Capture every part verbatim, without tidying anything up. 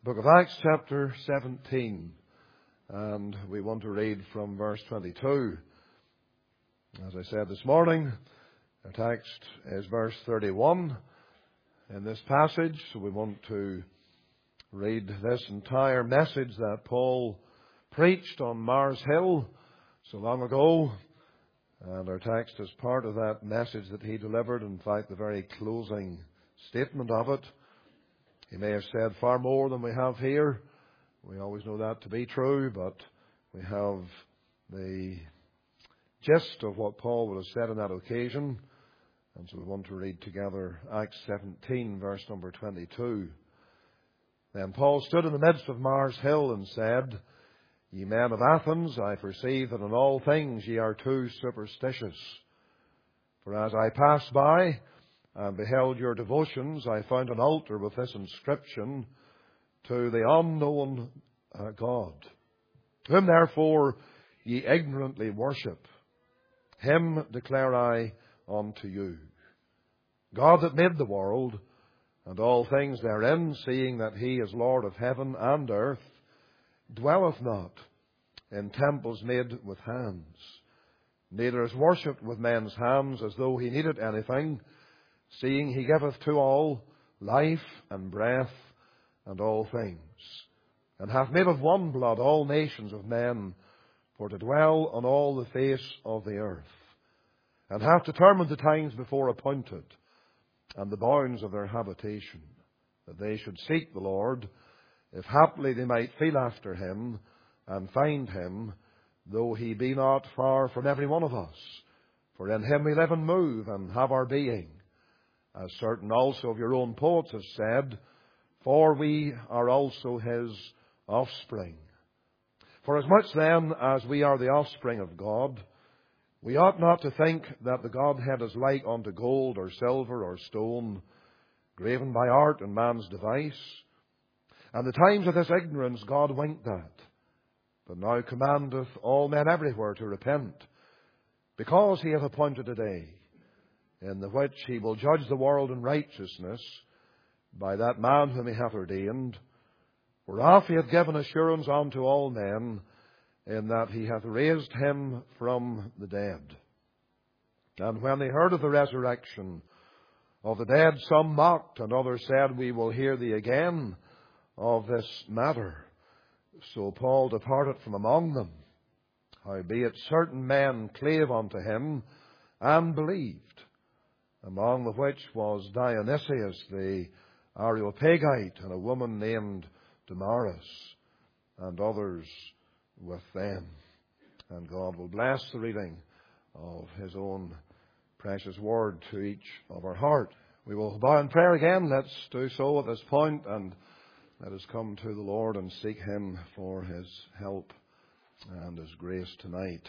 Book of Acts, chapter seventeen, and we want to read from verse twenty-two. As I said this morning, our text is verse thirty-one in this passage, so we want to read this entire message that Paul preached on Mars Hill so long ago, and our text is part of that message that he delivered, in fact the very closing statement of it. He may have said far more than we have here. We always know that to be true, but we have the gist of what Paul would have said on that occasion. And so we want to read together Acts seventeen, verse number twenty-two. Then Paul stood in the midst of Mars Hill and said, Ye men of Athens, I perceive that in all things ye are too superstitious. For as I passed by and beheld your devotions, I found an altar with this inscription, To the unknown uh, God, whom therefore ye ignorantly worship. Him declare I unto you. God that made the world, and all things therein, seeing that he is Lord of heaven and earth, dwelleth not in temples made with hands, neither is worshipped with men's hands as though he needed anything, seeing he giveth to all life and breath and all things, and hath made of one blood all nations of men for to dwell on all the face of the earth, and hath determined the times before appointed, and the bounds of their habitation, that they should seek the Lord, if haply they might feel after him, and find him, though he be not far from every one of us. For in him we live and move, and have our being. As certain also of your own poets have said, For we are also his offspring. For as much then as we are the offspring of God, we ought not to think that the Godhead is like unto gold or silver or stone, graven by art and man's device. And the times of this ignorance God winked at, but now commandeth all men everywhere to repent, because he hath appointed a day, in the which he will judge the world in righteousness by that man whom he hath ordained, whereof he hath given assurance unto all men, in that he hath raised him from the dead. And when they heard of the resurrection of the dead, some mocked, and others said, We will hear thee again of this matter. So Paul departed from among them. Howbeit certain men clave unto him, and believed, among the which was Dionysius the Areopagite, and a woman named Damaris, and others with them. And God will bless the reading of his own precious word to each of our heart. We will bow in prayer again. Let's do so at this point, and let us come to the Lord and seek him for his help and his grace tonight.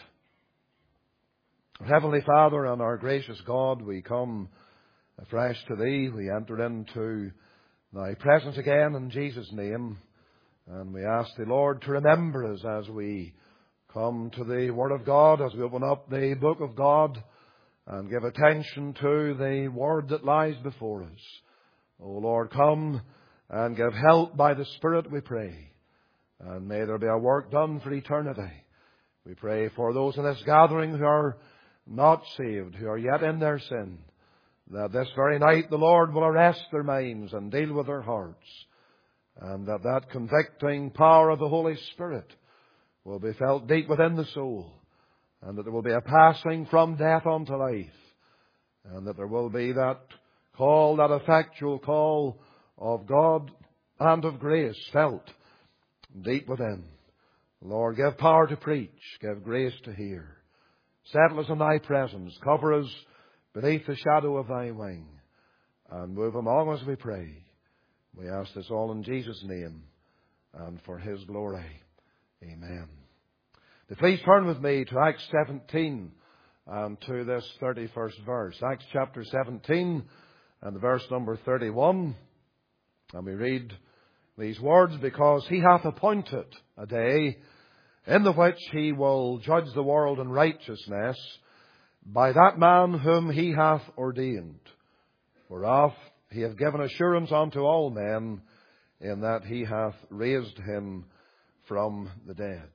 Heavenly Father and our gracious God, we come afresh to thee. We enter into thy presence again in Jesus' name. And we ask thee, Lord, to remember us as we come to the Word of God, as we open up the Book of God and give attention to the Word that lies before us. O Lord, come and give help by the Spirit, we pray. And may there be a work done for eternity. We pray for those in this gathering who are not saved, who are yet in their sin, that this very night the Lord will arrest their minds and deal with their hearts, and that that convicting power of the Holy Spirit will be felt deep within the soul, and that there will be a passing from death unto life, and that there will be that call, that effectual call of God and of grace felt deep within. Lord, give power to preach, give grace to hear. Settle us in thy presence, cover us beneath the shadow of thy wing, and move among us, we pray. We ask this all in Jesus' name and for his glory. Amen. Now please turn with me to Acts seventeen and to this thirty-first verse. Acts chapter seventeen and verse number thirty-one. And we read these words, Because he hath appointed a day in the which he will judge the world in righteousness by that man whom he hath ordained, whereof he hath given assurance unto all men, in that He hath raised Him from the dead.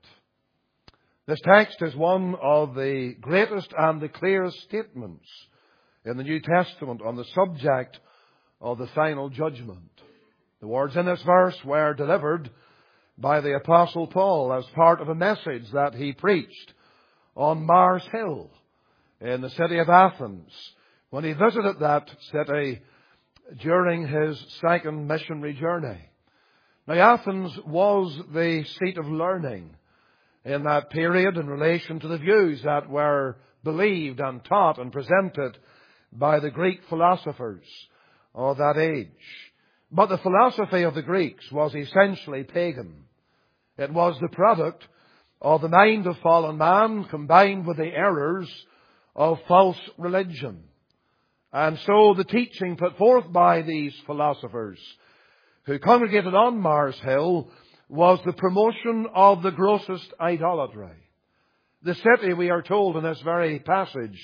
This text is one of the greatest and the clearest statements in the New Testament on the subject of the final judgment. The words in this verse were delivered by the Apostle Paul as part of a message that he preached on Mars Hill in the city of Athens when he visited that city during his second missionary journey. Now, Athens was the seat of learning in that period in relation to the views that were believed and taught and presented by the Greek philosophers of that age. But the philosophy of the Greeks was essentially pagan. It was the product of the mind of fallen man combined with the errors of false religion. And so the teaching put forth by these philosophers who congregated on Mars Hill was the promotion of the grossest idolatry. The city, we are told in this very passage,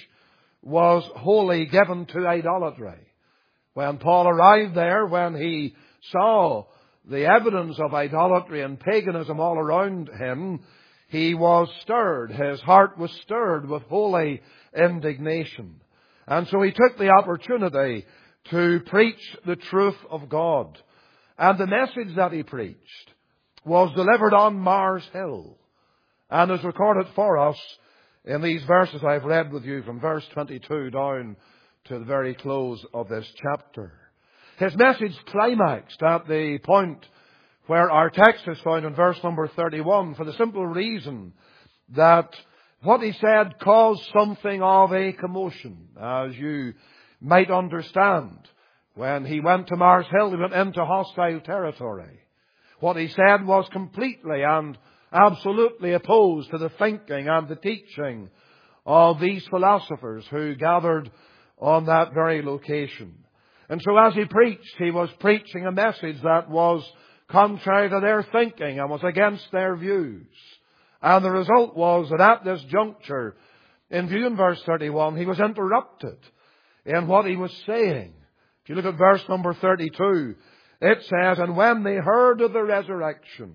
was wholly given to idolatry. When Paul arrived there, when he saw the evidence of idolatry and paganism all around him, he was stirred. His heart was stirred with holy indignation. And so he took the opportunity to preach the truth of God. And the message that he preached was delivered on Mars Hill and is recorded for us in these verses I've read with you from verse twenty-two down to the very close of this chapter. His message climaxed at the point where our text is found in verse number thirty-one for the simple reason that what he said caused something of a commotion, as you might understand. When he went to Mars Hill, he went into hostile territory. What he said was completely and absolutely opposed to the thinking and the teaching of these philosophers who gathered on that very location. And so as he preached, he was preaching a message that was contrary to their thinking and was against their views. And the result was that at this juncture, in view in verse thirty-one, he was interrupted in what he was saying. If you look at verse number thirty-two, it says, "And when they heard of the resurrection,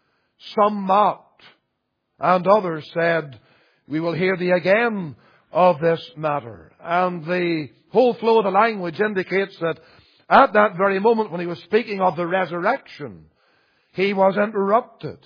some mocked, and others said, 'We will hear thee again of this matter.'" And the whole flow of the language indicates that at that very moment when he was speaking of the resurrection, he was interrupted.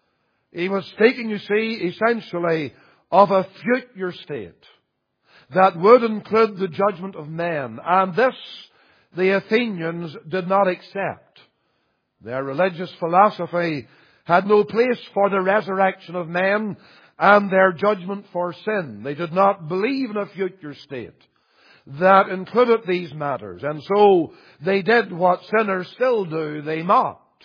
He was speaking, you see, essentially of a future state that would include the judgment of men. And this the Athenians did not accept. Their religious philosophy had no place for the resurrection of men and their judgment for sin. They did not believe in a future state that included these matters. And so they did what sinners still do. They mocked.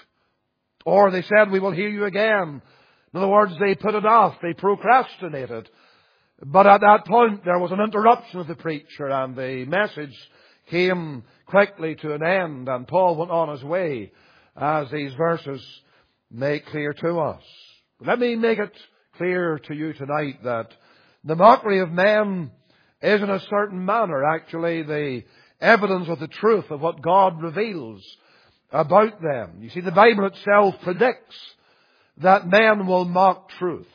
Or they said, "We will hear you again." In other words, they put it off. They procrastinated. But at that point, there was an interruption of the preacher, and the message came quickly to an end, and Paul went on his way, as these verses make clear to us. Let me make it clear to you tonight that the mockery of men is in a certain manner actually the evidence of the truth of what God reveals about them. You see, the Bible itself predicts that men will mock truth.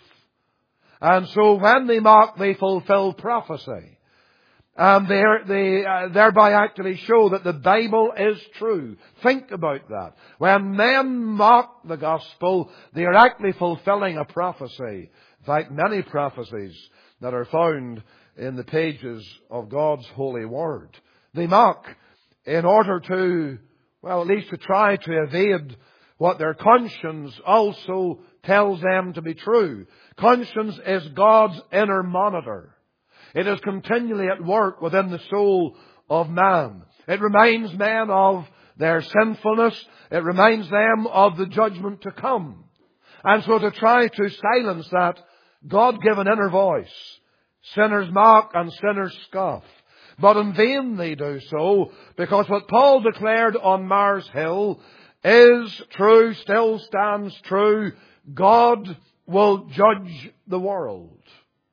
And so when they mock, they fulfill prophecy. And they, they uh, thereby actually show that the Bible is true. Think about that. When men mock the gospel, they are actually fulfilling a prophecy. In fact, many prophecies that are found in the pages of God's holy word. They mock in order to, well, at least to try to evade what their conscience also tells them to be true. Conscience is God's inner monitor. It is continually at work within the soul of man. It reminds men of their sinfulness. It reminds them of the judgment to come. And so to try to silence that God-given inner voice, sinners mock and sinners scoff. But in vain they do so, because what Paul declared on Mars Hill is true, still stands true. God will judge the world,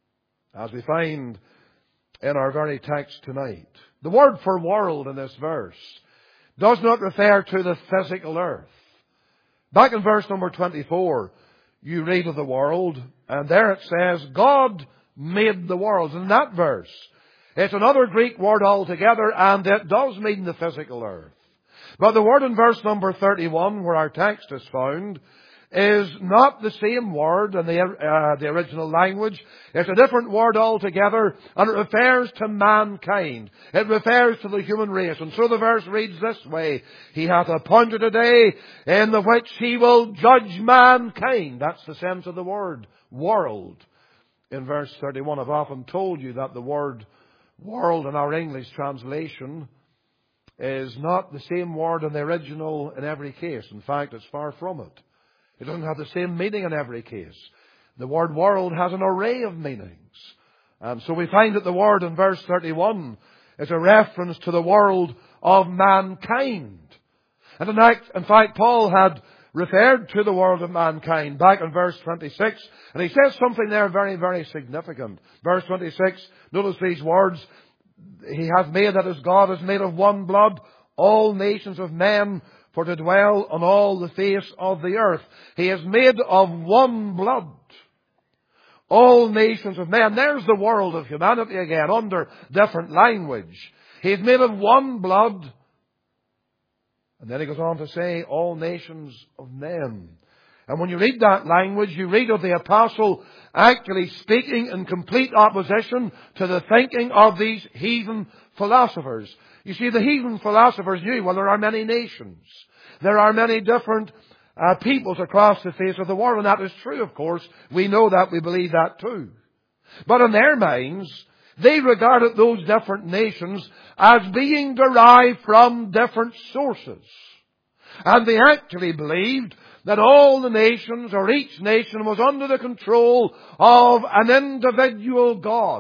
as we find in our very text tonight. The word for world in this verse does not refer to the physical earth. Back in verse number twenty-four, you read of the world, and there it says, God made the worlds. In that verse, it's another Greek word altogether, and it does mean the physical earth. But the word in verse number thirty-one, where our text is found, is not the same word in the, uh, the original language. It's a different word altogether, and it refers to mankind. It refers to the human race. And so the verse reads this way, He hath appointed a day in the which He will judge mankind. That's the sense of the word, world. In verse thirty-one, I've often told you that the word world in our English translation is not the same word in the original in every case. In fact, it's far from it. It doesn't have the same meaning in every case. The word world has an array of meanings. And so we find that the word in verse thirty-one is a reference to the world of mankind. And in fact, in fact, Paul had referred to the world of mankind back in verse twenty-six. And he says something there very, very significant. Verse twenty-six, notice these words. He hath made, that is, God is made of one blood, all nations of men, for to dwell on all the face of the earth. He is made of one blood. All nations of men. There's the world of humanity again, under different language. He is made of one blood. And then he goes on to say, all nations of men. And when you read that language, you read of the apostle actually speaking in complete opposition to the thinking of these heathen philosophers. You see, the heathen philosophers knew, well, there are many nations. There are many different uh, peoples across the face of the world. And that is true, of course. We know that. We believe that too. But in their minds, they regarded those different nations as being derived from different sources. And they actually believed that all the nations, or each nation, was under the control of an individual God.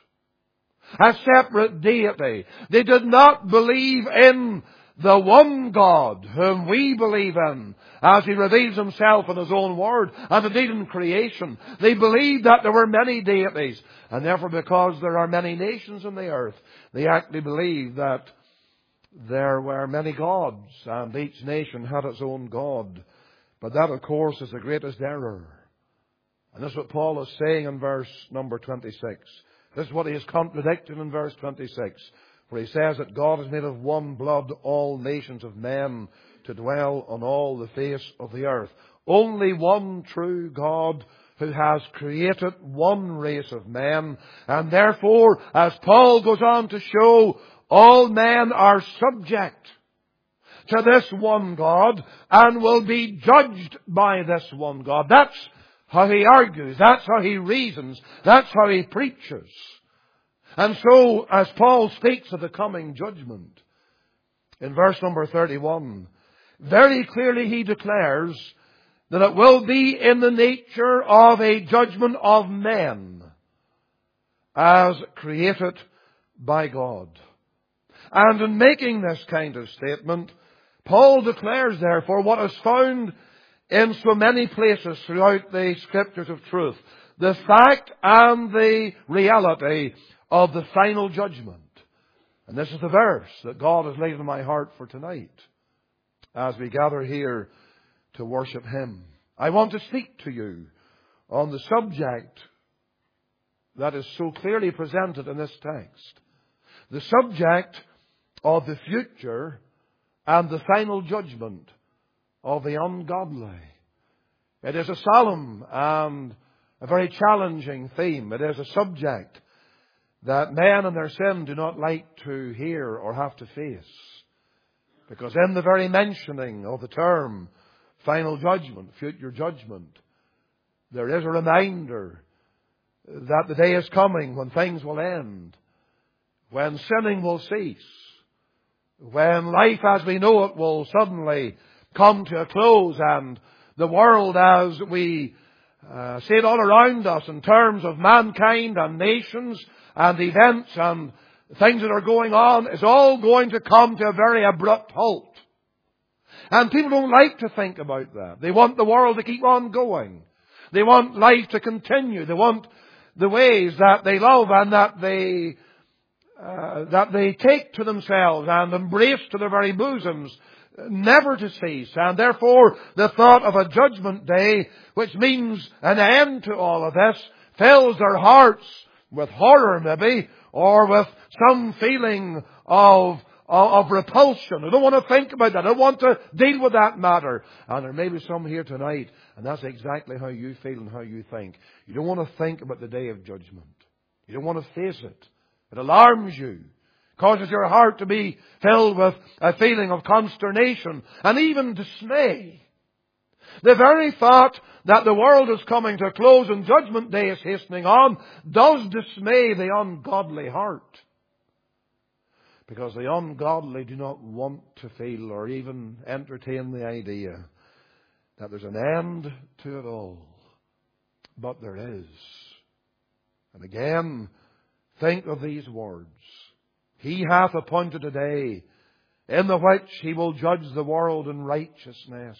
A separate deity. They did not believe in the one God whom we believe in, as He reveals Himself in His own Word, and indeed in creation. They believed that there were many deities, and therefore because there are many nations in the earth, they actually believed that there were many gods, and each nation had its own God. But that, of course, is the greatest error. And this is what Paul is saying in verse number twenty-six. This is what he is contradicting in verse twenty-six, where he says that God is made of one blood, all nations of men, to dwell on all the face of the earth. Only one true God who has created one race of men. And therefore, as Paul goes on to show, all men are subject to this one God and will be judged by this one God. That's how he argues. That's how he reasons. That's how he preaches. And so, as Paul speaks of the coming judgment, in verse number thirty-one, very clearly he declares that it will be in the nature of a judgment of men as created by God. And in making this kind of statement, Paul declares, therefore, what is found in so many places throughout the Scriptures of truth, the fact and the reality of the final judgment. And this is the verse that God has laid in my heart for tonight as we gather here to worship Him. I want to speak to you on the subject that is so clearly presented in this text. The subject of the future and the final judgment of the ungodly. It is a solemn and a very challenging theme. It is a subject that men in their sin do not like to hear or have to face. Because in the very mentioning of the term final judgment, future judgment, there is a reminder that the day is coming when things will end, when sinning will cease, when life as we know it will suddenly come to a close, and the world as we uh, see it all around us in terms of mankind and nations and events and things that are going on is all going to come to a very abrupt halt. And people don't like to think about that. They want the world to keep on going. They want life to continue. They want the ways that they love and that they uh, that they take to themselves and embrace to their very bosoms never to cease. And therefore, the thought of a judgment day, which means an end to all of this, fills their hearts with horror maybe, or with some feeling of, of, of repulsion. They don't want to think about that. They don't want to deal with that matter. And there may be some here tonight, and that's exactly how you feel and how you think. You don't want to think about the day of judgment. You don't want to face it. It alarms you. Causes your heart to be filled with a feeling of consternation and even dismay. The very thought that the world is coming to a close and judgment day is hastening on does dismay the ungodly heart. Because the ungodly do not want to feel or even entertain the idea that there's an end to it all. But there is. And again, think of these words. He hath appointed a day in the which He will judge the world in righteousness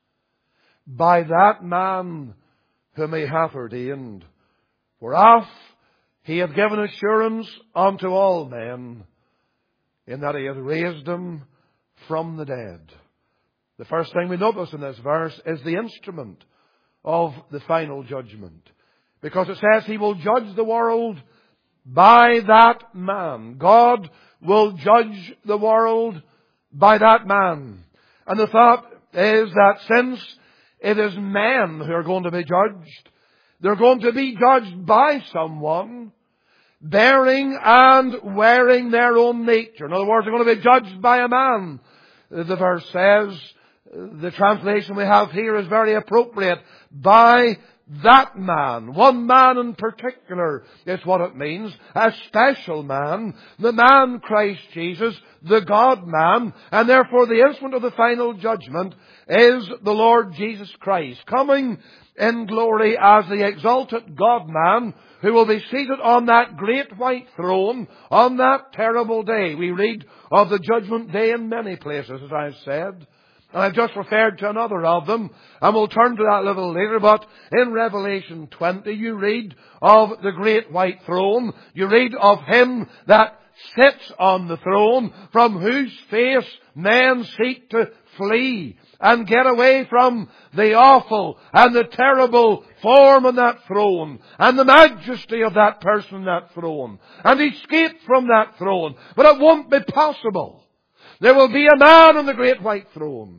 by that man whom He hath ordained. Whereof He hath given assurance unto all men, in that He hath raised them from the dead. The first thing we notice in this verse is the instrument of the final judgment. Because it says He will judge the world by that man. God will judge the world by that man. And the thought is that since it is men who are going to be judged, they're going to be judged by someone bearing and wearing their own nature. In other words, they're going to be judged by a man. The verse says, the translation we have here is very appropriate, by that man. One man in particular is what it means. A special man. The man Christ Jesus, the God-man. And therefore the instrument of the final judgment is the Lord Jesus Christ, coming in glory as the exalted God-man, who will be seated on that great white throne on that terrible day. We read of the judgment day in many places, as I've said. And I've just referred to another of them, and we'll turn to that a little later. But in Revelation twenty, you read of the great white throne. You read of Him that sits on the throne, from whose face men seek to flee and get away from the awful and the terrible form on that throne and the majesty of that person on that throne, and escape from that throne. But it won't be possible. There will be a man on the great white throne.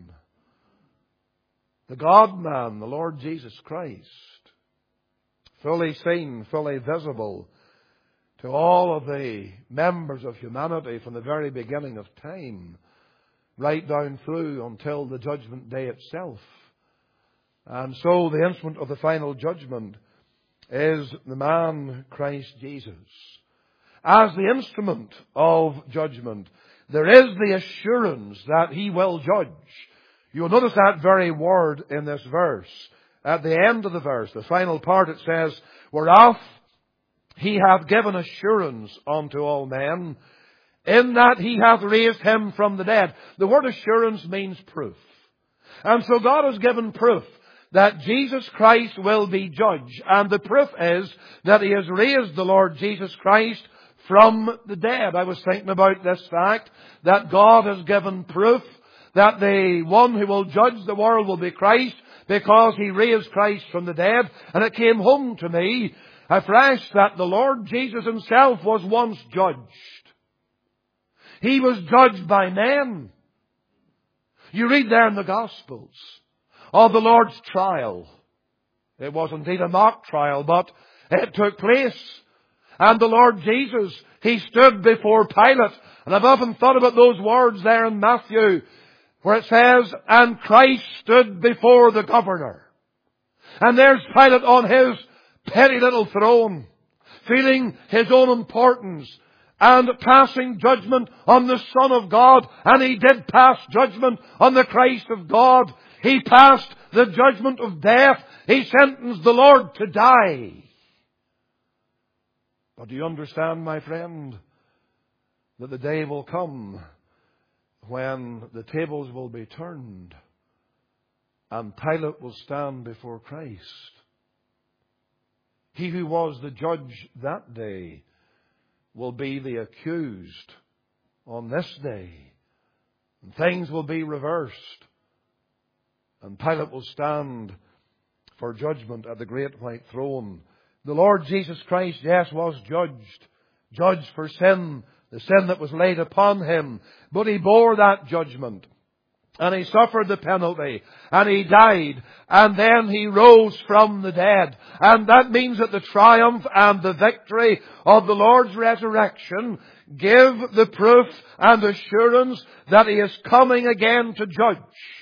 The God-man, the Lord Jesus Christ. Fully seen, fully visible to all of the members of humanity from the very beginning of time, right down through until the judgment day itself. And so the instrument of the final judgment is the man Christ Jesus. As the instrument of judgment, there is the assurance that He will judge. You'll notice that very word in this verse. At the end of the verse, the final part, it says, whereof He hath given assurance unto all men, in that He hath raised Him from the dead. The word assurance means proof. And so God has given proof that Jesus Christ will be judged. And the proof is that He has raised the Lord Jesus Christ from the dead. I was thinking about this fact, that God has given proof that the one who will judge the world will be Christ, because He raised Christ from the dead. And it came home to me afresh that the Lord Jesus Himself was once judged. He was judged by men. You read there in the Gospels of the Lord's trial. It was indeed a mock trial, but it took place. And the Lord Jesus, He stood before Pilate. And I've often thought about those words there in Matthew, where it says, and Christ stood before the governor. And there's Pilate on his petty little throne, feeling his own importance and passing judgment on the Son of God. And He did pass judgment on the Christ of God. He passed the judgment of death. He sentenced the Lord to die. But do you understand, my friend, that the day will come when the tables will be turned and Pilate will stand before Christ? He who was the judge that day will be the accused on this day. And things will be reversed. And Pilate will stand for judgment at the great white throne. The Lord Jesus Christ, yes, was judged. Judged for sin, the sin that was laid upon Him. But He bore that judgment. And He suffered the penalty. And He died. And then He rose from the dead. And that means that the triumph and the victory of the Lord's resurrection give the proof and assurance that He is coming again to judge.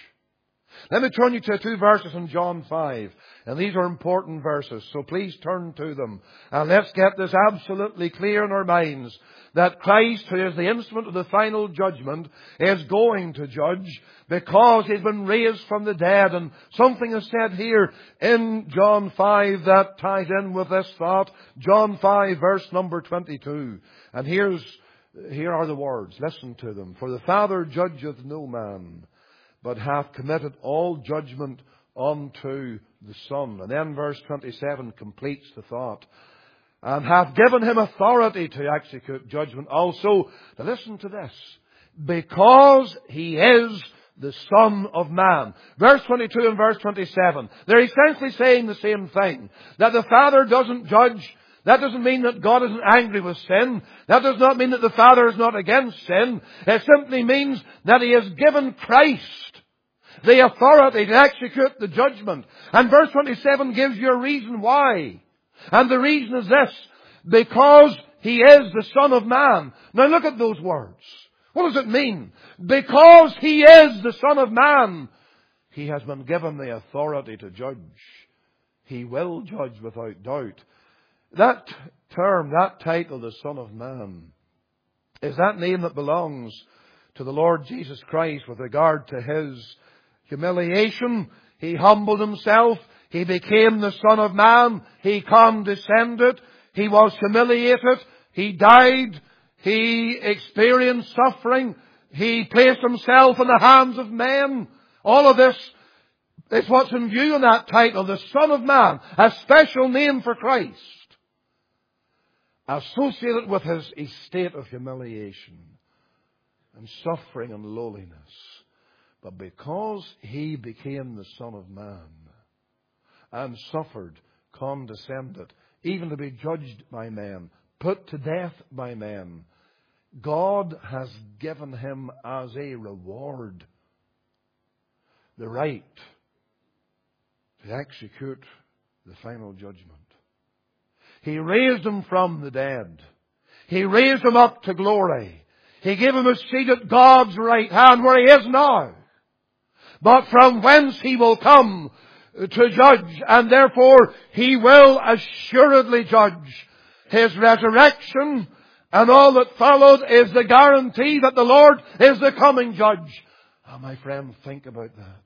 Let me turn you to two verses in John five. And these are important verses, so please turn to them. And let's get this absolutely clear in our minds, that Christ, who is the instrument of the final judgment, is going to judge because He's been raised from the dead. And something is said here in John five that ties in with this thought. John five, verse number twenty-two. And here's, here are the words. Listen to them. For the Father judgeth no man, but hath committed all judgment unto the Son. And then verse twenty-seven completes the thought. And hath given Him authority to execute judgment also. Now listen to this. Because He is the Son of Man. Verse twenty-two and verse twenty-seven. They're essentially saying the same thing. That the Father doesn't judge. That doesn't mean that God isn't angry with sin. That does not mean that the Father is not against sin. It simply means that He has given Christ the authority to execute the judgment. And verse twenty-seven gives you a reason why. And the reason is this. Because He is the Son of Man. Now look at those words. What does it mean? Because He is the Son of Man, He has been given the authority to judge. He will judge without doubt. That term, that title, the Son of Man, is that name that belongs to the Lord Jesus Christ with regard to His humiliation. He humbled Himself. He became the Son of Man. He condescended. He was humiliated. He died. He experienced suffering. He placed Himself in the hands of men. All of this is what's in view in that title, the Son of Man, a special name for Christ, associated with His estate of humiliation and suffering and lowliness. But because He became the Son of Man and suffered, condescended, even to be judged by men, put to death by men, God has given Him as a reward the right to execute the final judgment. He raised Him from the dead. He raised Him up to glory. He gave Him a seat at God's right hand where He is now. But from whence He will come to judge, and therefore He will assuredly judge. His resurrection and all that followed is the guarantee that the Lord is the coming judge. Oh, my friend, think about that.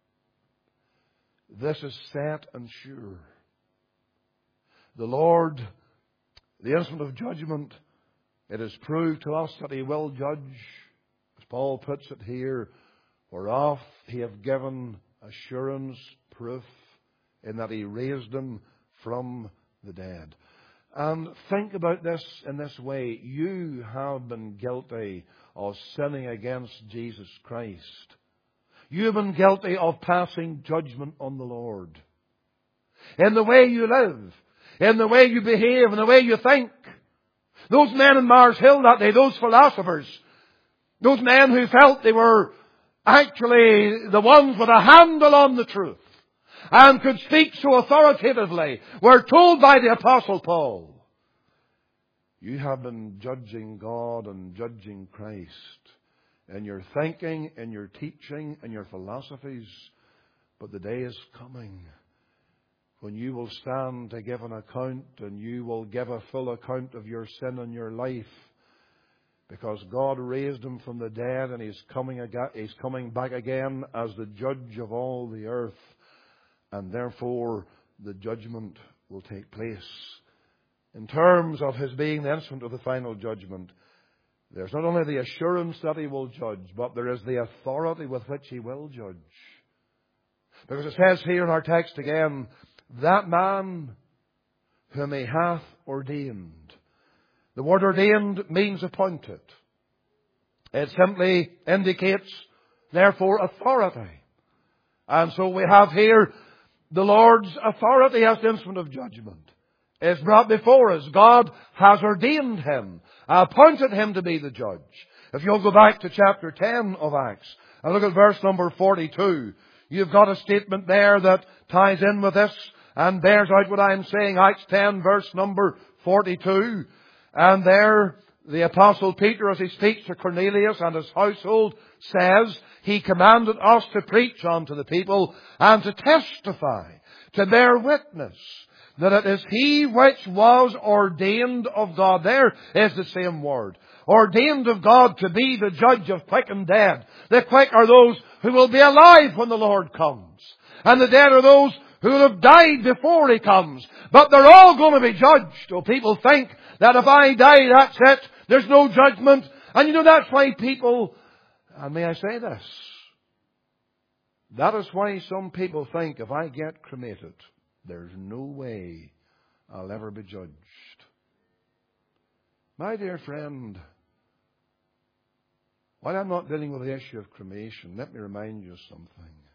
This is set and sure. The Lord, the instrument of judgment, it is proved to us that He will judge, as Paul puts it here, whereof He hath given assurance, proof, in that He raised Him from the dead. And think about this in this way. You have been guilty of sinning against Jesus Christ. You have been guilty of passing judgment on the Lord. In the way you live, in the way you behave, in the way you think. Those men in Mars Hill that day, those philosophers, those men who felt they were actually the ones with a handle on the truth and could speak so authoritatively, were told by the Apostle Paul, you have been judging God and judging Christ in your thinking, in your teaching, in your philosophies. But the day is coming when you will stand to give an account, and you will give a full account of your sin and your life. Because God raised Him from the dead, and He's coming again, He's coming back again as the judge of all the earth. And therefore, the judgment will take place. In terms of His being the instrument of the final judgment, there's not only the assurance that He will judge, but there is the authority with which He will judge. Because it says here in our text again, that man whom He hath ordained. The word ordained means appointed. It simply indicates Therefore, authority. And so we have here the Lord's authority as the instrument of judgment is brought before us. God has ordained Him, appointed Him to be the judge. If you'll go back to chapter ten of Acts and look at verse number forty-two, you've got a statement there that ties in with this and bears out what I'm saying. Acts ten verse number forty-two. And there the Apostle Peter, as he speaks to Cornelius and his household, says, He commanded us to preach unto the people and to testify, to bear witness, that it is He which was ordained of God. There is the same word. Ordained of God to be the judge of quick and dead. The quick are those who will be alive when the Lord comes. And the dead are those who will have died before He comes. But they're all going to be judged. Oh, people think that if I die, that's it. There's no judgment. And you know, that's why people, and may I say this, that is why some people think if I get cremated, there's no way I'll ever be judged. My dear friend, while I'm not dealing with the issue of cremation, let me remind you of something.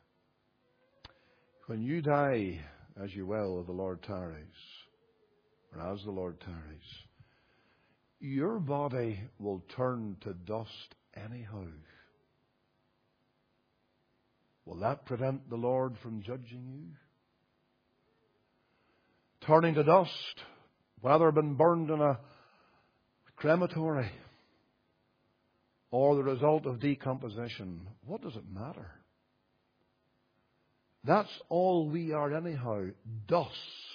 When you die, as you will, the Lord tarries, or as the Lord tarries, your body will turn to dust anyhow. Will that prevent the Lord from judging you? Turning to dust, whether been burned in a crematory or the result of decomposition, what does it matter? That's all we are anyhow, dust.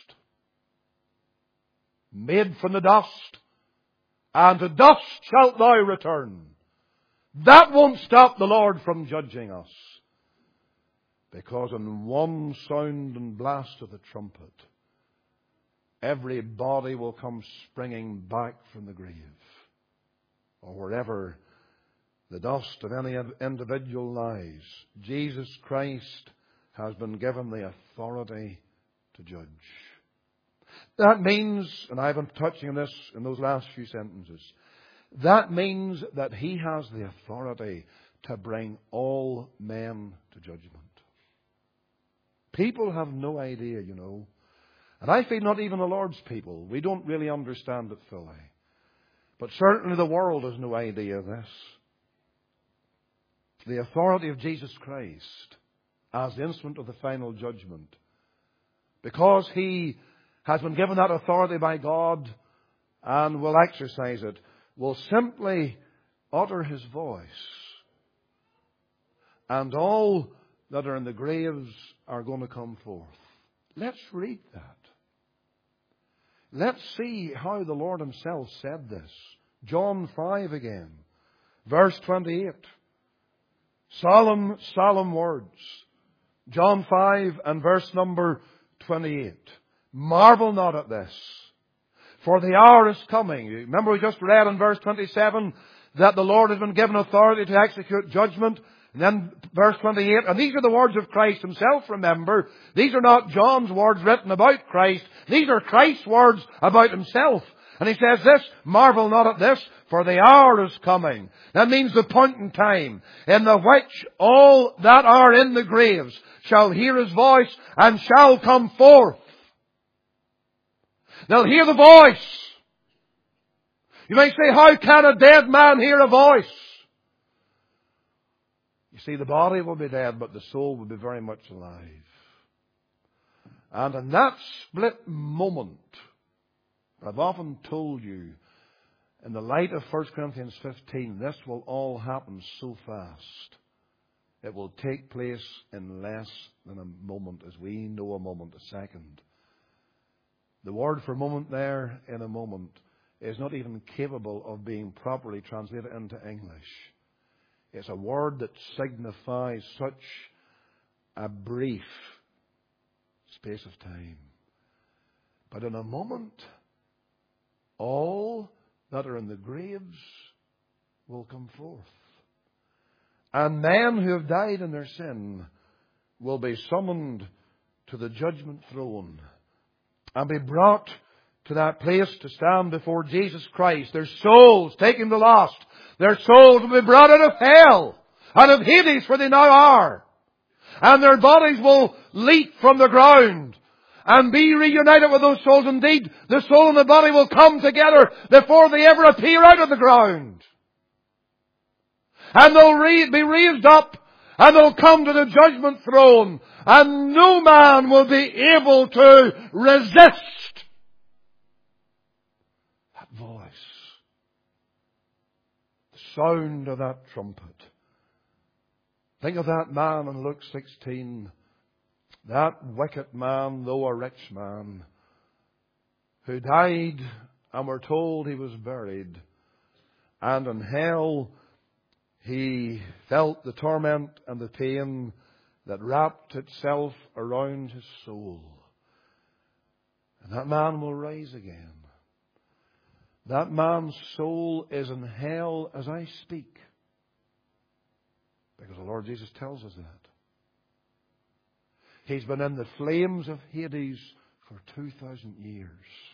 Made from the dust, and to dust shalt thou return. That won't stop the Lord from judging us. Because in one sound and blast of the trumpet, every body will come springing back from the grave, or wherever the dust of any individual lies. Jesus Christ has been given the authority to judge. That means, and I've been touching on this in those last few sentences, that means that He has the authority to bring all men to judgment. People have no idea, you know. And I feel not even the Lord's people. We don't really understand it fully. But certainly the world has no idea of this. The authority of Jesus Christ as the instrument of the final judgment. Because He has been given that authority by God and will exercise it, will simply utter His voice. And all that are in the graves are going to come forth. Let's read that. Let's see how the Lord Himself said this. John five again, verse twenty-eight. Solemn, solemn words. John five and verse number twenty-eight. Marvel not at this, for the hour is coming. Remember we just read in verse twenty-seven that the Lord has been given authority to execute judgment. And then verse twenty-eight, and these are the words of Christ Himself, remember. These are not John's words written about Christ. These are Christ's words about Himself. And He says this, marvel not at this, for the hour is coming. That means the point in time in the which all that are in the graves shall hear His voice and shall come forth. They'll hear the voice. You may say, how can a dead man hear a voice? You see, the body will be dead, but the soul will be very much alive. And in that split moment, I've often told you, in the light of First Corinthians fifteen, this will all happen so fast. It will take place in less than a moment, as we know a moment, a second. The word for moment there, in a moment, is not even capable of being properly translated into English. It's a word that signifies such a brief space of time. But in a moment, all that are in the graves will come forth. And men who have died in their sin will be summoned to the judgment throne and be brought to that place to stand before Jesus Christ. Their souls, take Him to lost, their souls will be brought out of hell and of Hades, where they now are. And their bodies will leap from the ground and be reunited with those souls. Indeed, the soul and the body will come together before they ever appear out of the ground. And they'll re- be raised up, and they'll come to the judgment throne, and no man will be able to resist that voice, the sound of that trumpet. Think of that man in Luke sixteen, that wicked man, though a rich man, who died, and we're told he was buried, and in hell he felt the torment and the pain that wrapped itself around his soul. And that man will rise again. That man's soul is in hell as I speak, because the Lord Jesus tells us that. He's been in the flames of Hades for two thousand years.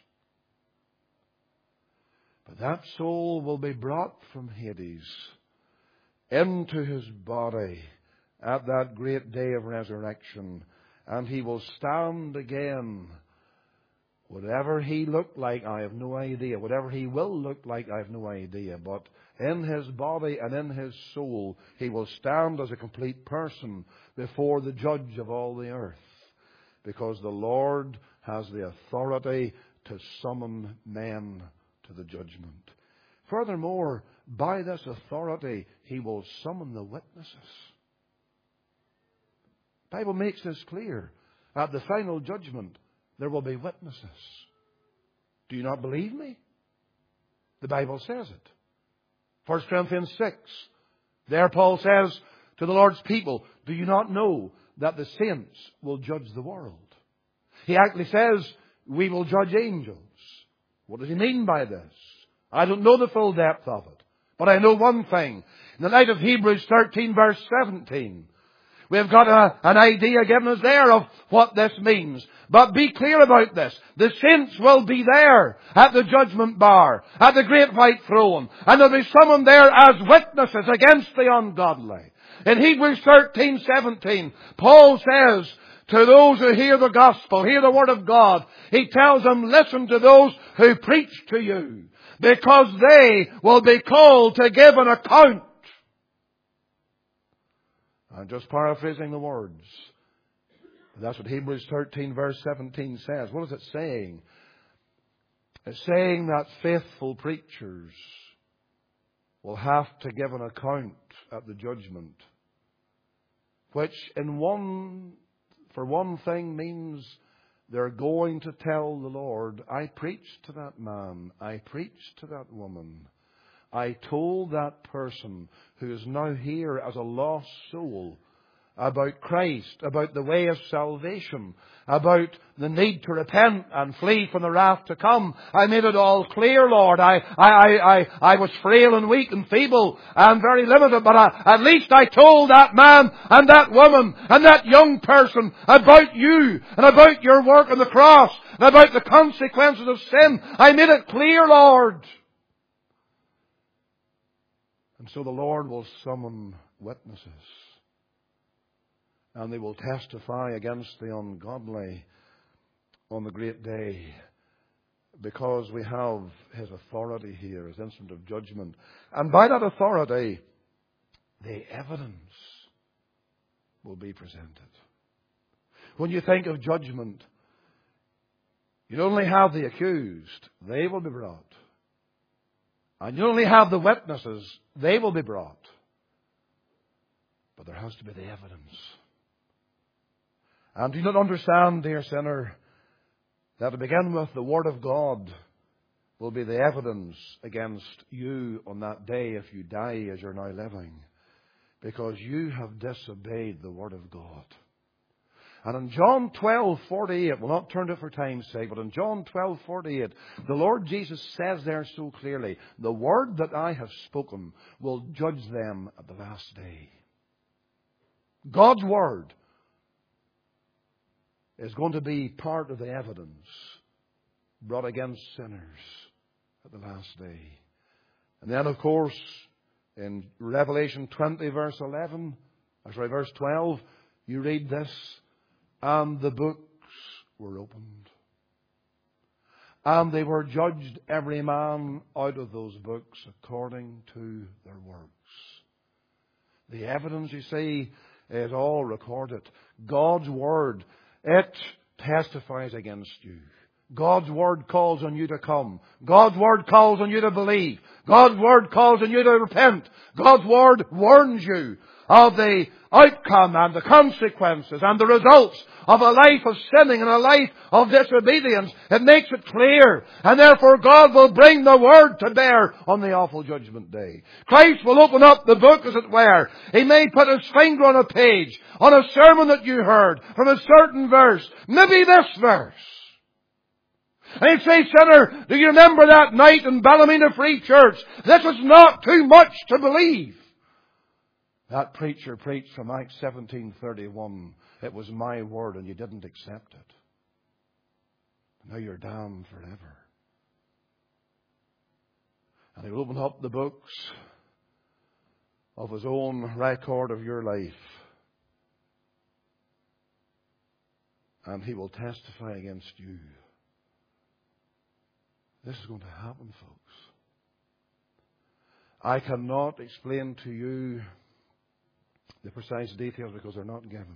But that soul will be brought from Hades into his body at that great day of resurrection, and he will stand again. Whatever he looked like, I have no idea. Whatever he will look like, I have no idea. But in his body and in his soul, he will stand as a complete person before the judge of all the earth, because the Lord has the authority to summon men to the judgment. Furthermore, by this authority, he will summon the witnesses. The Bible makes this clear. At the final judgment, there will be witnesses. Do you not believe me? The Bible says it. First Corinthians six. There Paul says to the Lord's people, do you not know that the saints will judge the world? He actually says, we will judge angels. What does he mean by this? I don't know the full depth of it. But I know one thing. In the light of Hebrews thirteen verse seventeen, we've got a, an idea given us there of what this means. But be clear about this. The saints will be there at the judgment bar, at the great white throne. And there'll be someone there as witnesses against the ungodly. In Hebrews thirteen seventeen, Paul says to those who hear the gospel, hear the word of God, he tells them, listen to those who preach to you, because they will be called to give an account. I'm just paraphrasing the words. That's what Hebrews thirteen verse seventeen says. What is it saying? It's saying that faithful preachers will have to give an account at the judgment, which in one, for one thing means they're going to tell the Lord, I preached to that man, I preached to that woman, I told that person who is now here as a lost soul about Christ, about the way of salvation, about the need to repent and flee from the wrath to come. I made it all clear, Lord. I, I, I, I, I was frail and weak and feeble and very limited, but I, at least I told that man and that woman and that young person about you and about your work on the cross and about the consequences of sin. I made it clear, Lord. And so the Lord will summon witnesses, and they will testify against the ungodly on the great day, because we have His authority here as instrument of judgment. And by that authority, the evidence will be presented. When you think of judgment, you only have the accused. They will be brought. And you only have the witnesses. They will be brought. But there has to be the evidence. And do you not understand, dear sinner, that to begin with, the Word of God will be the evidence against you on that day if you die as you're now living, because you have disobeyed the Word of God. And in John twelve forty-eight, we'll not turn to it for time's sake, but in John twelve forty-eight, the Lord Jesus says there so clearly, the word that I have spoken will judge them at the last day. God's Word is going to be part of the evidence brought against sinners at the last day. And then, of course, In Revelation twenty, verse eleven, or sorry, verse twelve, you read this, and the books were opened. And they were judged, every man out of those books, according to their works. The evidence, you see, is all recorded. God's Word, it testifies against you. God's Word calls on you to come. God's Word calls on you to believe. God's Word calls on you to repent. God's Word warns you of the outcome and the consequences and the results of a life of sinning and a life of disobedience. It makes it clear. And therefore God will bring the Word to bear on the awful judgment day. Christ will open up the book, as it were. He may put His finger on a page, on a sermon that you heard, from a certain verse. Maybe this verse. And he'd say, sinner, do you remember that night in Ballymena Free Church? This is not too much to believe. That preacher preached from Acts seventeen thirty-one. It was my word and you didn't accept it. Now you're damned forever. And he will open up the books of his own record of your life. And he will testify against you. This is going to happen, folks. I cannot explain to you the precise details because they're not given.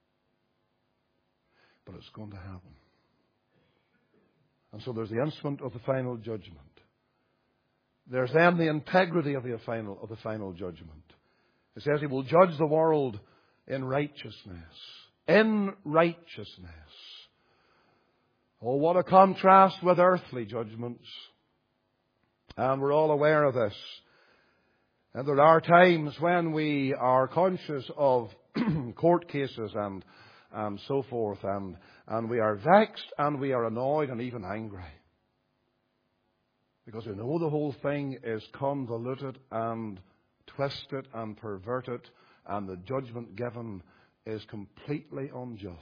But it's going to happen. And so there's the instrument of the final judgment. There's then the integrity of the final, of the final judgment. It says He will judge the world in righteousness. In righteousness. Oh, what a contrast with earthly judgments. And we're all aware of this. And there are times when we are conscious of court cases and, and so forth, and, and we are vexed and we are annoyed and even angry. Because we know the whole thing is convoluted and twisted and perverted, and the judgment given is completely unjust.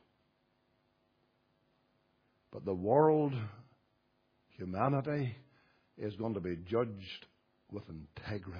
But the world, humanity, is going to be judged with integrity.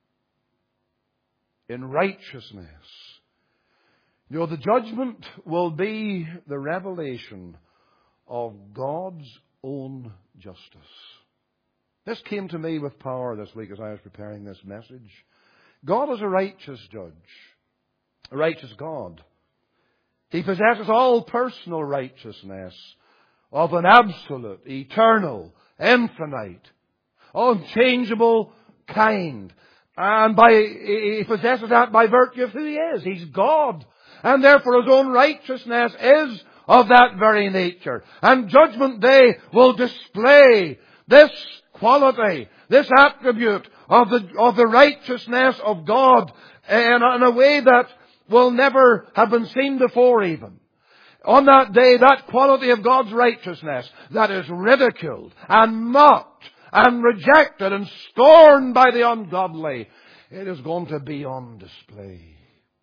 In righteousness. You know, the judgment will be the revelation of God's own justice. This came to me with power this week as I was preparing this message. God is a righteous judge. A righteous God. He possesses all personal righteousness of an absolute, eternal, infinite, unchangeable kind. And by, He possesses that by virtue of who He is. He's God. And therefore His own righteousness is of that very nature. And Judgment Day will display this quality, this attribute of the, of the righteousness of God in, in a way that will never have been seen before even. On that day, that quality of God's righteousness that is ridiculed and mocked and rejected and scorned by the ungodly, it is going to be on display.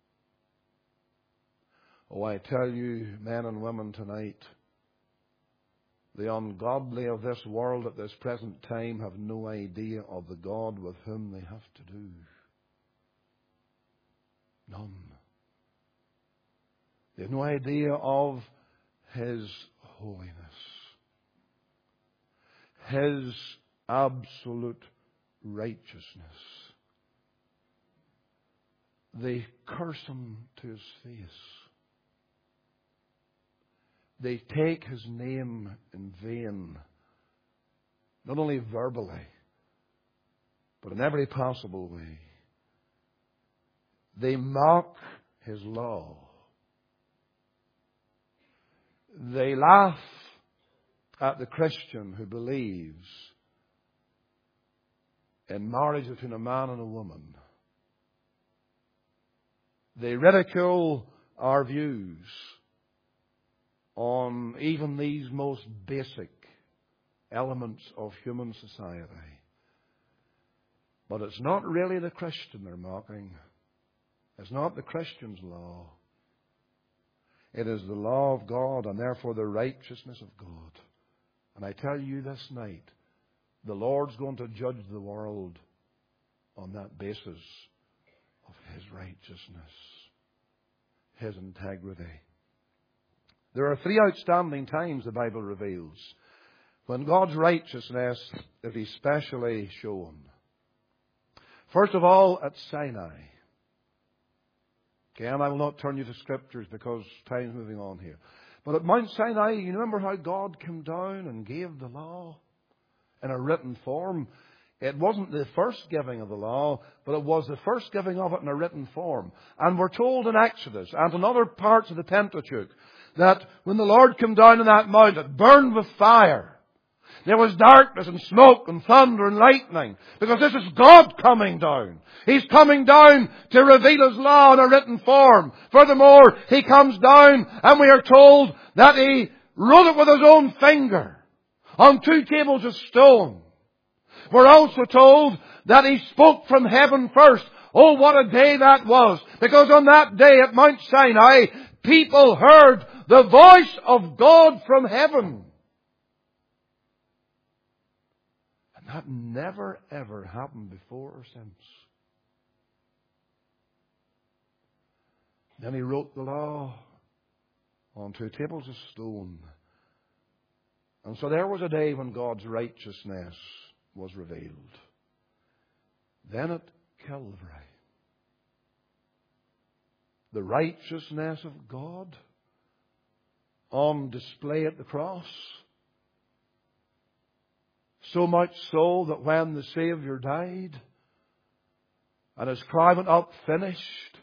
Oh, I tell you, men and women tonight, the ungodly of this world at this present time have no idea of the God with whom they have to do. None. They have no idea of His holiness. His absolute righteousness. They curse Him to His face. They take His name in vain. Not only verbally, but in every possible way. They mock His law. They laugh at the Christian who believes in marriage between a man and a woman. They ridicule our views on even these most basic elements of human society. But it's not really the Christian they're mocking. It's not the Christian's law. It is the law of God and therefore the righteousness of God. And I tell you this night, the Lord's going to judge the world on that basis of His righteousness, His integrity. There are three outstanding times the Bible reveals when God's righteousness is especially shown. First of all, at Sinai. Again, I will not turn you to Scriptures because time is moving on here. But at Mount Sinai, you remember how God came down and gave the law in a written form? It wasn't the first giving of the law, but it was the first giving of it in a written form. And we're told in Exodus and in other parts of the Pentateuch that when the Lord came down on that mount, it burned with fire. There was darkness and smoke and thunder and lightning, because this is God coming down. He's coming down to reveal His law in a written form. Furthermore, He comes down and we are told that He wrote it with His own finger on two tables of stone. We're also told that He spoke from heaven first. Oh, what a day that was! Because on that day at Mount Sinai, people heard the voice of God from heaven. And that never ever happened before or since. Then He wrote the law on two tables of stone. And so there was a day when God's righteousness was revealed. Then at Calvary, the righteousness of God on display at the cross. So much so that when the Saviour died and His cry went up, finished,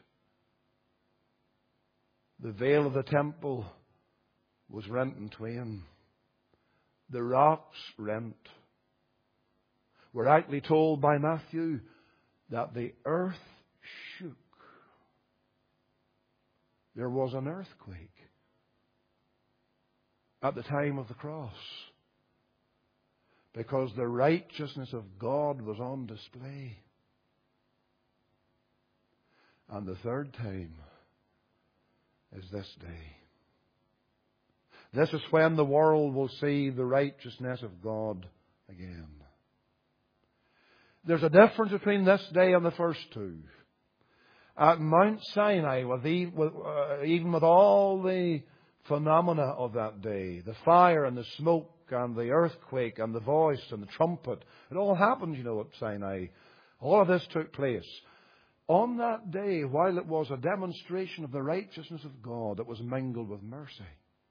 the veil of the temple was rent in twain. The rocks rent. We're actually told by Matthew that the earth shook. There was an earthquake at the time of the cross, because the righteousness of God was on display. And the third time is this day. This is when the world will see the righteousness of God again. There's a difference between this day and the first two. At Mount Sinai, with even with, uh, even with all the phenomena of that day, the fire and the smoke and the earthquake and the voice and the trumpet, it all happened, you know, at Sinai. All of this took place. On that day, while it was a demonstration of the righteousness of God, it was mingled with mercy.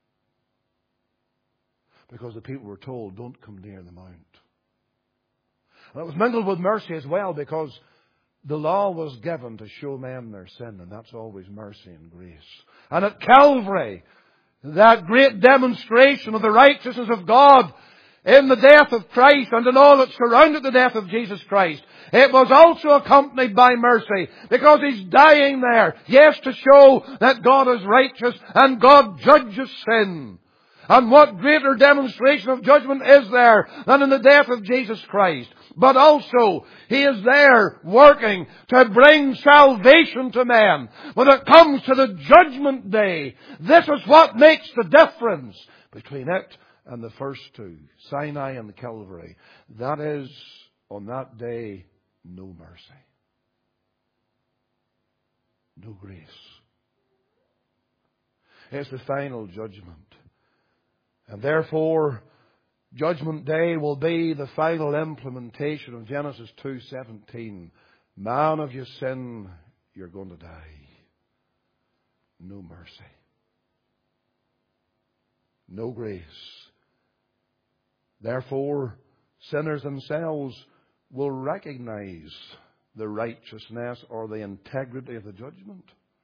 Because the people were told, don't come near the mount. And it was mingled with mercy as well, because the law was given to show men their sin, and that's always mercy and grace. And at Calvary, that great demonstration of the righteousness of God in the death of Christ and in all that surrounded the death of Jesus Christ, it was also accompanied by mercy, because He's dying there, yes, to show that God is righteous and God judges sin. And what greater demonstration of judgment is there than in the death of Jesus Christ? But also, He is there working to bring salvation to men. When it comes to the judgment day, this is what makes the difference between it and the first two, Sinai and Calvary. That is, on that day, no mercy. No grace. It's the final judgment. And therefore, Judgment Day will be the final implementation of Genesis two seventeen. Man, of your sin, you're going to die. No mercy. No grace. Therefore, sinners themselves will recognize the righteousness or the integrity of the judgment.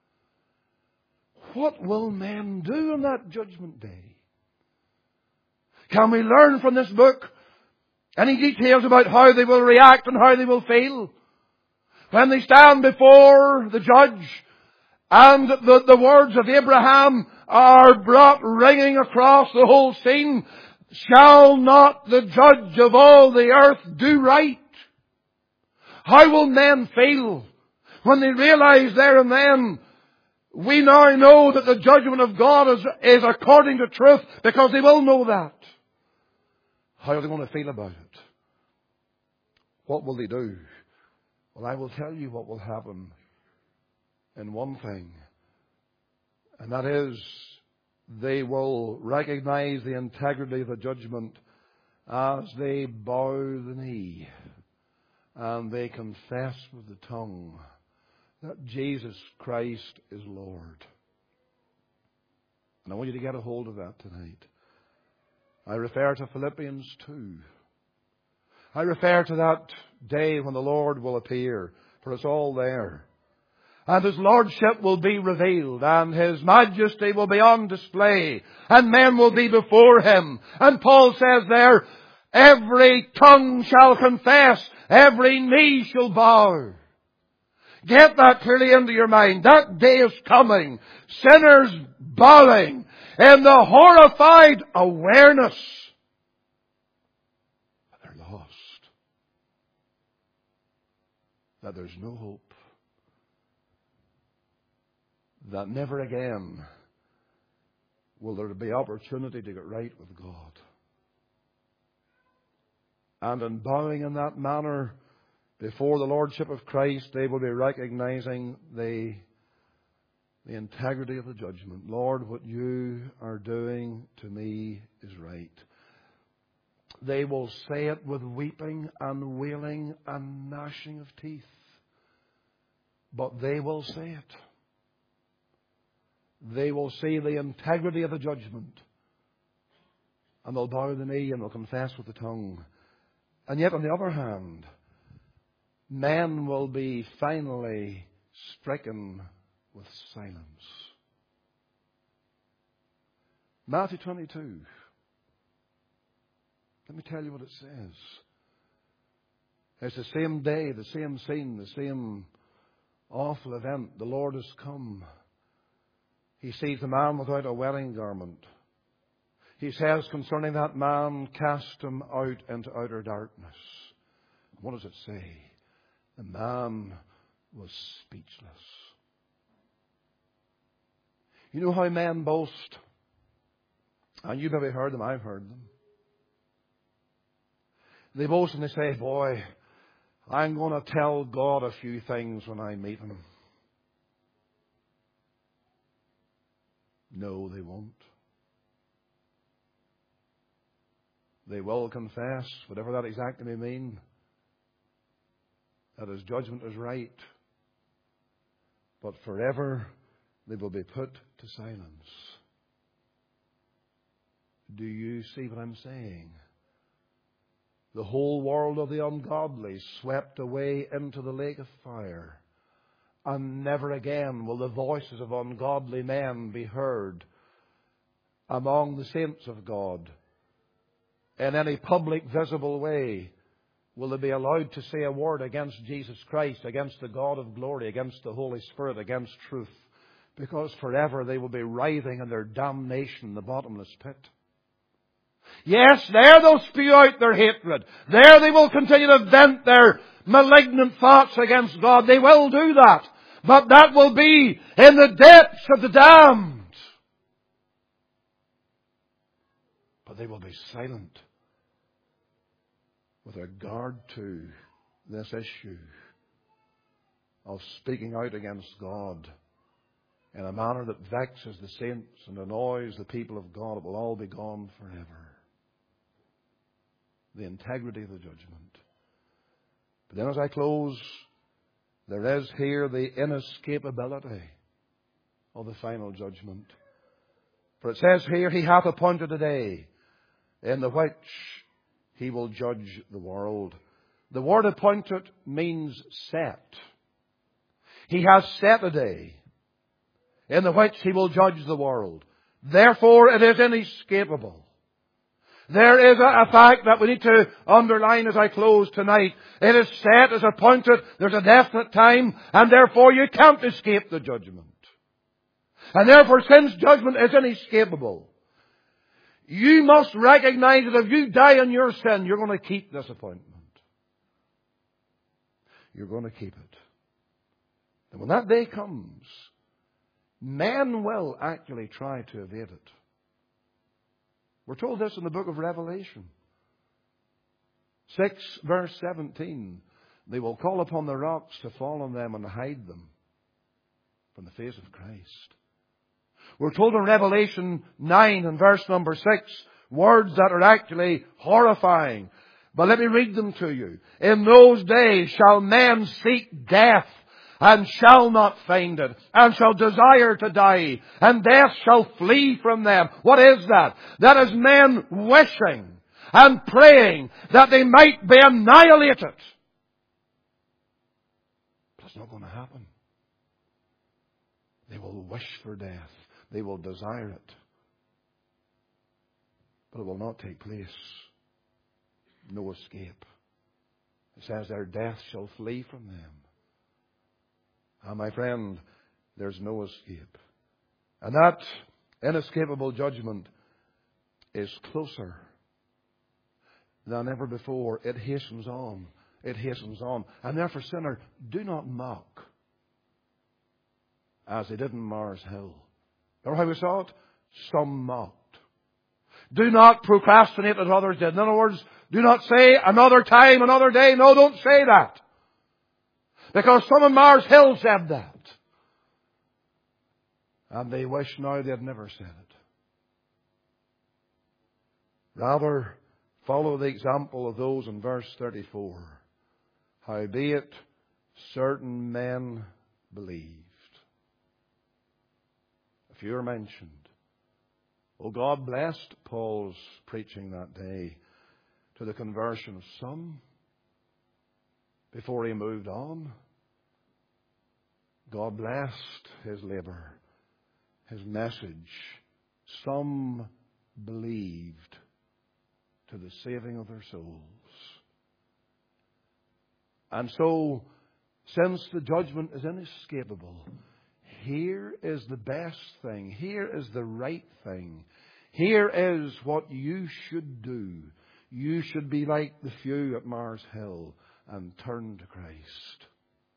What will men do on that judgment day? Can we learn from this book any details about how they will react and how they will feel when they stand before the judge and the, the words of Abraham are brought ringing across the whole scene? Shall not the judge of all the earth do right? How will men feel when they realize there and then, we now know that the judgment of God is, is according to truth, because they will know that. How are they going to feel about it? What will they do? Well, I will tell you what will happen in one thing, and that is they will recognize the integrity of the judgment as they bow the knee and they confess with the tongue that Jesus Christ is Lord. And I want you to get a hold of that tonight. I refer to Philippians two. I refer to that day when the Lord will appear, for it's all there. And His Lordship will be revealed, and His majesty will be on display, and men will be before Him. And Paul says there, every tongue shall confess, every knee shall bow. Get that clearly into your mind. That day is coming. Sinners bowing in the horrified awareness that they're lost, that there's no hope, that never again will there be opportunity to get right with God. And in bowing in that manner before the Lordship of Christ, they will be recognizing the, the integrity of the judgment. Lord, what you are doing to me is right. They will say it with weeping and wailing and gnashing of teeth. But they will say it. They will see the integrity of the judgment. And they'll bow the knee and they'll confess with the tongue. And yet, on the other hand, men will be finally stricken with silence. Matthew twenty-two. Let me tell you what it says. It's the same day, the same scene, the same awful event. The Lord has come. He sees the man without a wedding garment. He says concerning that man, cast him out into outer darkness. What does it say? The man was speechless. You know how men boast? And you've maybe heard them, I've heard them. They boast and they say, boy, I'm going to tell God a few things when I meet Him. No, they won't. They will confess, whatever that exactly may mean, that His judgment is right. But forever they will be put to silence. Do you see what I'm saying? The whole world of the ungodly swept away into the lake of fire. And never again will the voices of ungodly men be heard among the saints of God. In any public, visible way, will they be allowed to say a word against Jesus Christ, against the God of glory, against the Holy Spirit, against truth? Because forever they will be writhing in their damnation in the bottomless pit. Yes, there they'll spew out their hatred. There they will continue to vent their malignant thoughts against God. They will do that. But that will be in the depths of the damned. But they will be silent with regard to this issue of speaking out against God in a manner that vexes the saints and annoys the people of God. It will all be gone forever. The integrity of the judgment. But then as I close, there is here the inescapability of the final judgment. For it says here, He hath appointed a day in the which He will judge the world. The word appointed means set. He has set a day in the which He will judge the world. Therefore, it is inescapable. There is a, a fact that we need to underline as I close tonight. It is set, is appointed, there's a definite time, and therefore you can't escape the judgment. And therefore, since judgment is inescapable, you must recognize that if you die in your sin, you're going to keep this appointment. You're going to keep it. And when that day comes, men will actually try to evade it. We're told this in the book of Revelation. six verse seventeen. They will call upon the rocks to fall on them and hide them from the face of Christ. We're told in Revelation nine and verse number six, words that are actually horrifying. But let me read them to you. In those days shall men seek death, and shall not find it, and shall desire to die, and death shall flee from them. What is that? That is men wishing and praying that they might be annihilated. But it's not going to happen. They will wish for death. They will desire it. But it will not take place. No escape. It says their death shall flee from them. Ah, my friend, there's no escape. And that inescapable judgment is closer than ever before. It hastens on. It hastens on. And therefore, sinner, do not mock as they did in Mars Hill. Remember how we saw it? Some mocked. Do not procrastinate as others did. In other words, do not say another time, another day. No, don't say that. Because some of Mars Hill said that. And they wish now they had never said it. Rather, follow the example of those in verse thirty-four. Howbeit, certain men believed. A few are mentioned. Oh, God blessed Paul's preaching that day to the conversion of some before he moved on. God blessed his labor, his message. Some believed to the saving of their souls. And so, since the judgment is inescapable, here is the best thing. Here is the right thing. Here is what you should do. You should be like the few at Mars Hill and turn to Christ.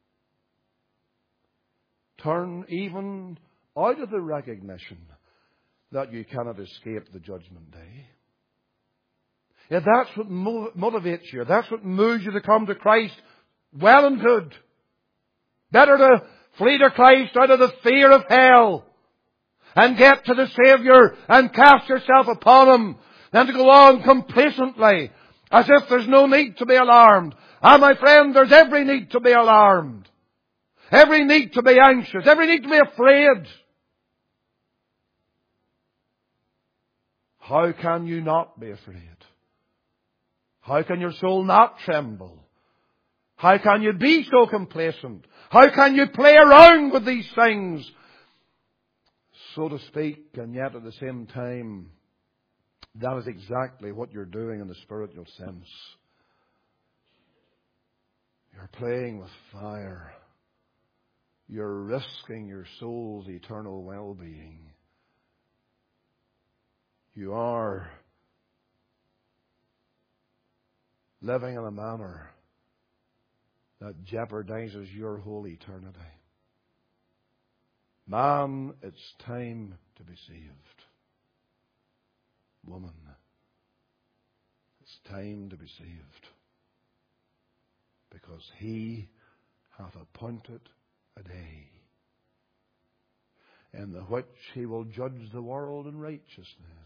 Turn even out of the recognition that you cannot escape the judgment day. If that's what motivates you, that's what moves you to come to Christ, well and good. Better to flee to Christ out of the fear of hell and get to the Savior and cast yourself upon Him than to go on complacently as if there's no need to be alarmed. Ah, my friend, there's every need to be alarmed. Every need to be anxious. Every need to be afraid. How can you not be afraid? How can your soul not tremble? How can you be so complacent? How can you play around with these things, so to speak, and yet at the same time, that is exactly what you're doing in the spiritual sense. You're playing with fire. You're risking your soul's eternal well-being. You are living in a manner that jeopardizes your whole eternity. Man, it's time to be saved. Woman, it's time to be saved. Because He hath appointed a day in the which He will judge the world in righteousness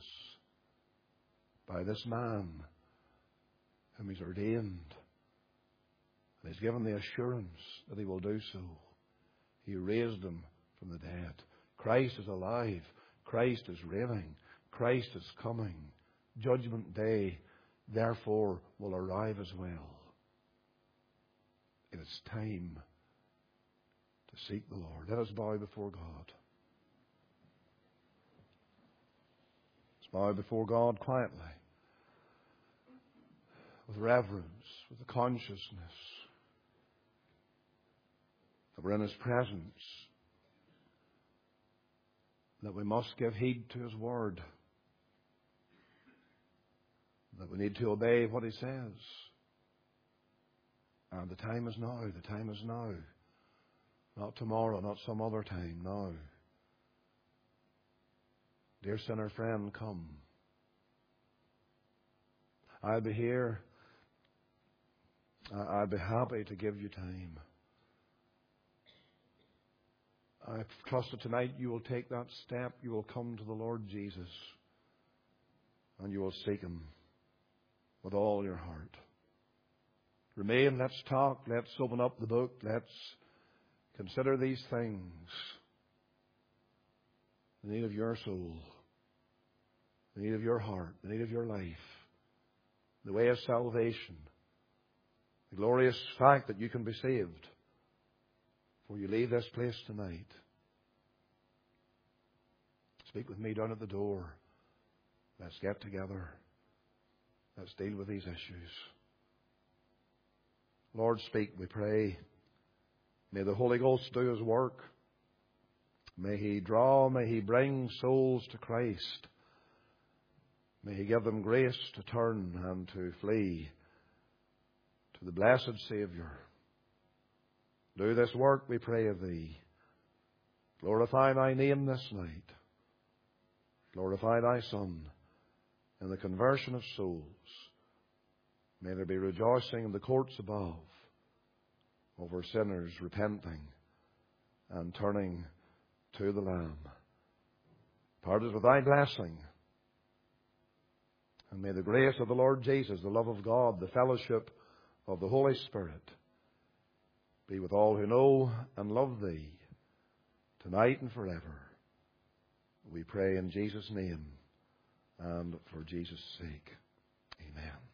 by this man whom He's ordained. And He's given the assurance that He will do so. He raised Him from the dead. Christ is alive. Christ is reigning. Christ is coming. Judgment Day, therefore, will arrive as well. It is time to seek the Lord. Let us bow before God. Let's bow before God quietly, with reverence, with the consciousness that we're in His presence, that we must give heed to His word, that we need to obey what He says. And the time is now. The time is now. Not tomorrow, not some other time, now. Dear sinner friend, come. I'll be here I'd be happy to give you time. I trust that tonight you will take that step. You will come to the Lord Jesus and you will seek Him with all your heart. Remain, let's talk, let's open up the book, let's consider these things. The need of your soul, the need of your heart, the need of your life, the way of salvation, the glorious fact that you can be saved before you leave this place tonight. Speak with me down at the door. Let's get together. Let's deal with these issues. Lord, speak, we pray. May the Holy Ghost do His work. May He draw, may He bring souls to Christ. May He give them grace to turn and to flee to the blessed Saviour. Do this work, we pray of Thee. Glorify Thy name this night. Glorify Thy Son in the conversion of souls. May there be rejoicing in the courts above over sinners repenting and turning to the Lamb. Part us with Thy blessing. And may the grace of the Lord Jesus, the love of God, the fellowship of the Holy Spirit be with all who know and love Thee tonight and forever. We pray in Jesus' name and for Jesus' sake. Amen.